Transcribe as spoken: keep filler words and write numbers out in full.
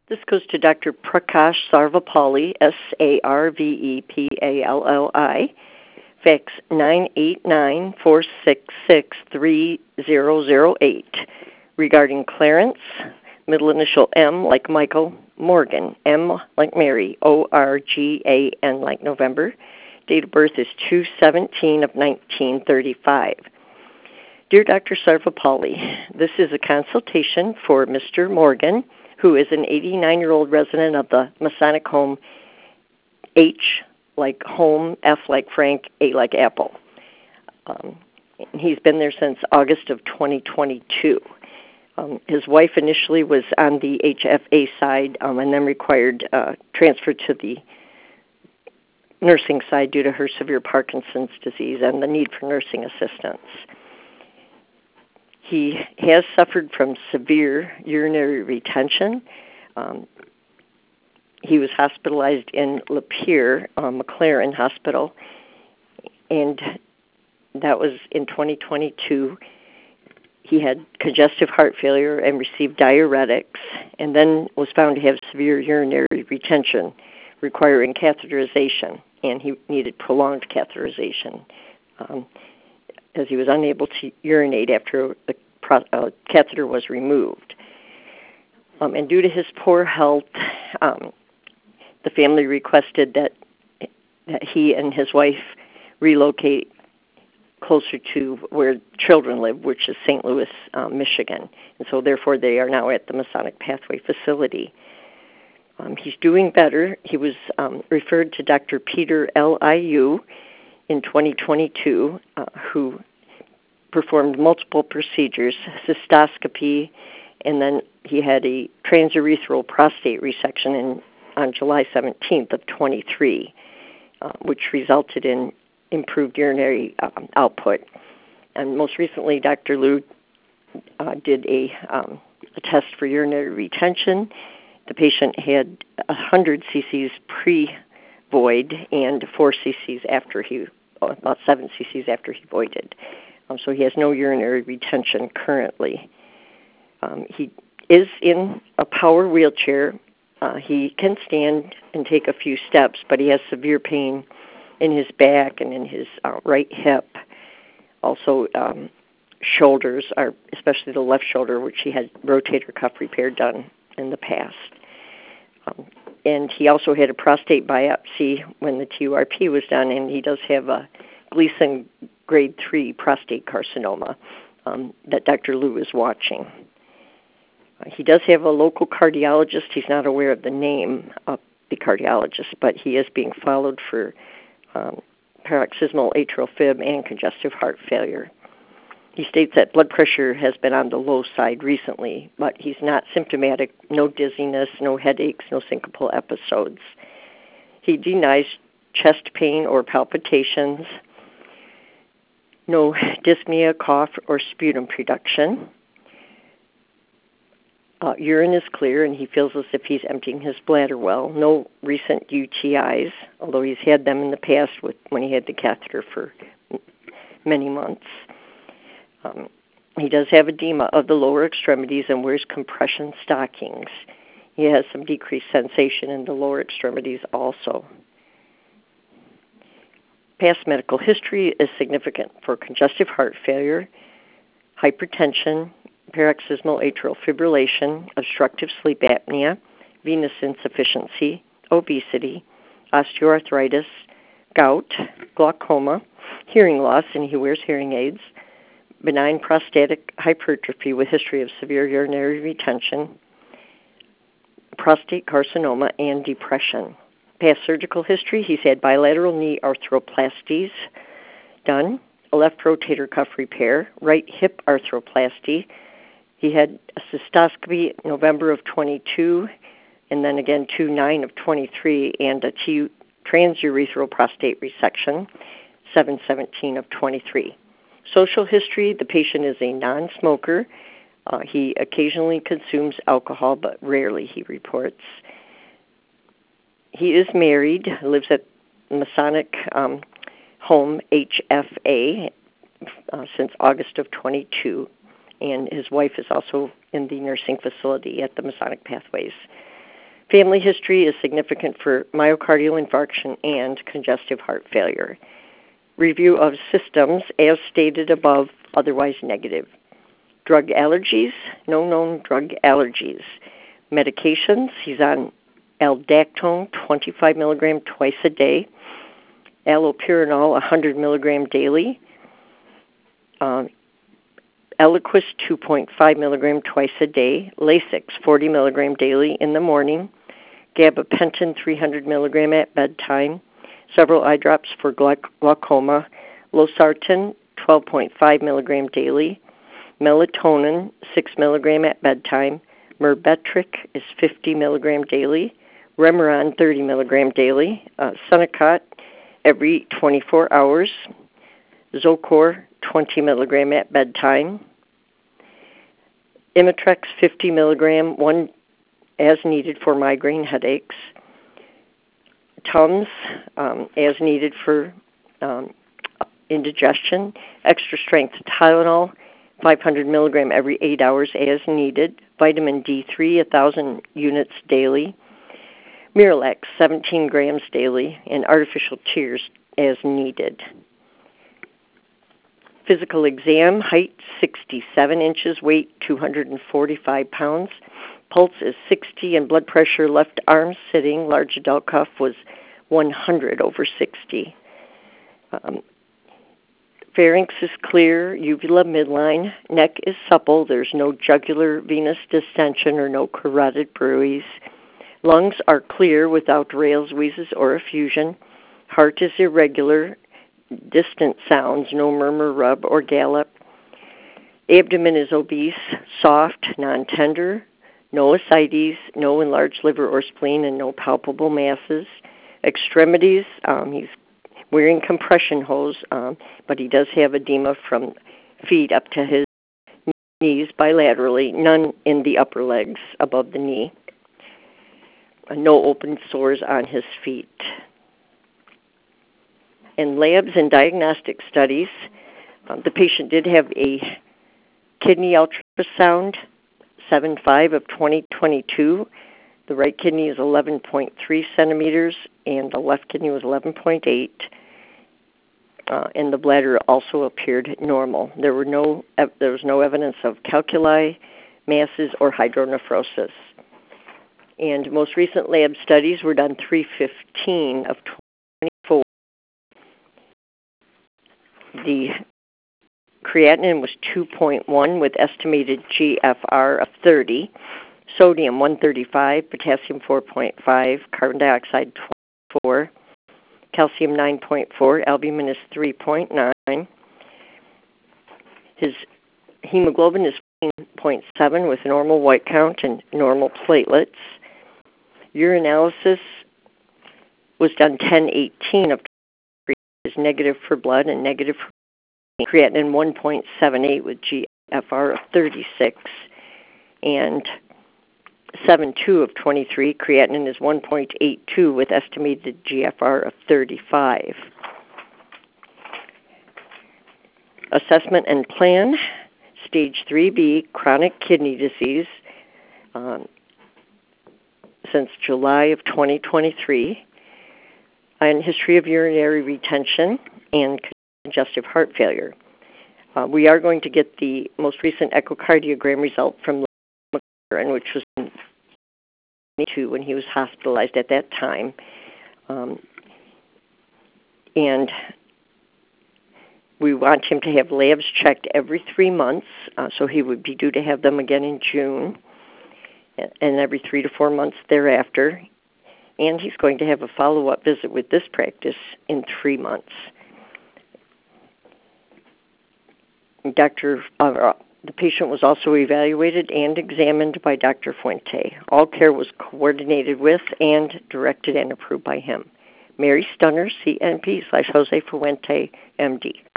This goes to Doctor Prakash Sarvepalli, S A R V E P A L L I, fax nine eight nine, four six six, three zero zero eight, regarding Clarence, middle initial M like Michael, Morgan, M like Mary, O R G A N like November. Date of birth is two seventeen of nineteen thirty-five. Dear Doctor Sarvepalli, this is a consultation for Mister Morgan, who is an eighty-nine-year-old resident of the Masonic home, H like home, F like Frank, A like Apple. Um, he's been there since August of twenty twenty-two. Um, his wife initially was on the H F A side um, and then required uh, transfer to the nursing side due to her severe Parkinson's disease and the need for nursing assistance. He has suffered from severe urinary retention. Um, he was hospitalized in Lapeer, um, McLaren Hospital, and that was in twenty twenty-two. He had congestive heart failure and received diuretics, and then was found to have severe urinary retention, requiring catheterization, and he needed prolonged catheterization. Um, as he was unable to urinate after the pro- uh, catheter was removed. Um, and due to his poor health, um, the family requested that, that he and his wife relocate closer to where children live, which is Saint Louis, um, Michigan. And so therefore they are now at the Masonic Pathway facility. Um, he's doing better. He was um, referred to Doctor Peter L I U in twenty twenty-two, uh, who performed multiple procedures, cystoscopy, and then he had a transurethral prostate resection in, on July seventeenth of twenty-three, uh, which resulted in improved urinary um, output. And most recently, Doctor Liu uh, did a, um, a test for urinary retention. The patient had one hundred cc's pre-void and four cc's after he, about seven cc's after he voided. Um, so he has no urinary retention currently. Um, he is in a power wheelchair. Uh, he can stand and take a few steps, but he has severe pain in his back and in his uh, right hip. Also, um, shoulders, are, especially the left shoulder, which he had rotator cuff repair done in the past. Um, and he also had a prostate biopsy when the T U R P was done, and he does have a Gleason grade three prostate carcinoma um, that Doctor Liu is watching. Uh, he does have a local cardiologist. He's not aware of the name of the cardiologist, but he is being followed for um, paroxysmal atrial fib and congestive heart failure. He states that blood pressure has been on the low side recently, but he's not symptomatic, no dizziness, no headaches, no syncopal episodes. He denies chest pain or palpitations, no dyspnea, cough, or sputum production. Uh, urine is clear, and he feels as if he's emptying his bladder well. No recent U T Is, although he's had them in the past with, when he had the catheter for many months. Um, he does have edema of the lower extremities and wears compression stockings. He has some decreased sensation in the lower extremities also. Past medical history is significant for congestive heart failure, hypertension, paroxysmal atrial fibrillation, obstructive sleep apnea, venous insufficiency, obesity, osteoarthritis, gout, glaucoma, hearing loss, and he wears hearing aids, benign prostatic hypertrophy with history of severe urinary retention, prostate carcinoma, and depression. Past surgical history, he's had bilateral knee arthroplasties done, a left rotator cuff repair, right hip arthroplasty. He had a cystoscopy November of twenty-two, and then again two nine of twenty-three, and a T- transurethral prostate resection, seven seventeen of twenty-three. Social history, the patient is a non-smoker. Uh, he occasionally consumes alcohol, but rarely, he reports. He is married, lives at Masonic um, Home, H F A, uh, since August of twenty-two, and his wife is also in the nursing facility at the Masonic Pathways. Family history is significant for myocardial infarction and congestive heart failure. Review of systems as stated above, otherwise negative. Drug allergies, no known drug allergies. Medications, he's on aldactone, twenty-five milligram twice a day. Allopurinol, one hundred milligram daily. Um, Eliquis, two point five milligram twice a day. Lasix, forty milligram daily in the morning. Gabapentin, three hundred milligram at bedtime. Several eye drops for glaucoma. Losartan, twelve point five milligram daily. Melatonin, six milligram at bedtime. Myrbetriq is fifty milligram daily. Remeron, thirty milligram daily. Uh, Senokot, every twenty-four hours. Zocor, twenty milligram at bedtime. Imitrex, fifty milligram, one as needed for migraine headaches. Tums, um, as needed for um, indigestion. Extra strength Tylenol, five hundred milligram every eight hours as needed. Vitamin D three, one thousand units daily. Miralax, seventeen grams daily. And artificial tears as needed. Physical exam, height sixty-seven inches, weight two hundred forty-five pounds. Pulse is sixty, and blood pressure left arm sitting, large adult cuff, was one hundred over sixty. Um, pharynx is clear, uvula midline, neck is supple, there's no jugular venous distension or no carotid bruits. Lungs are clear without rales, wheezes, or effusion. Heart is irregular, distant sounds, no murmur, rub, or gallop. Abdomen is obese, soft, non-tender, no ascites, no enlarged liver or spleen, and no palpable masses. Extremities, um, he's wearing compression hose, um, but he does have edema from feet up to his knees bilaterally, none in the upper legs above the knee. Uh, no open sores on his feet. In labs and diagnostic studies, um, the patient did have a kidney ultrasound, seven five of twenty twenty-two. The right kidney is eleven point three centimeters, and the left kidney was eleven point eight. Uh, and the bladder also appeared normal. There were no there was no evidence of calculi, masses, or hydronephrosis. And most recent lab studies were done three fifteen of twenty-four. The creatinine was two point one with estimated G F R of thirty, sodium one thirty-five, potassium four point five, carbon dioxide twenty-four, calcium nine point four, albumin is three point nine. His hemoglobin is fourteen point seven with normal white count and normal platelets. Urinalysis was done ten eighteen of twenty-three, is negative for blood and negative for creatinine one point seven eight with G F R of thirty-six, and seven two of twenty-three, creatinine is one point eight two with estimated G F R of thirty-five. Assessment and plan, stage three B, chronic kidney disease, um, since July of twenty twenty-three, and history of urinary retention and congestive heart failure. Uh, we are going to get the most recent echocardiogram result from McLaren, which was in twenty-two when he was hospitalized at that time. Um, and we want him to have labs checked every three months, uh, so he would be due to have them again in June, and every three to four months thereafter. And he's going to have a follow-up visit with this practice in three months. Doctor, uh, the patient was also evaluated and examined by Doctor Fuente. All care was coordinated with and directed and approved by him. Mary Stunner, C N P slash Jose Fuente, M D.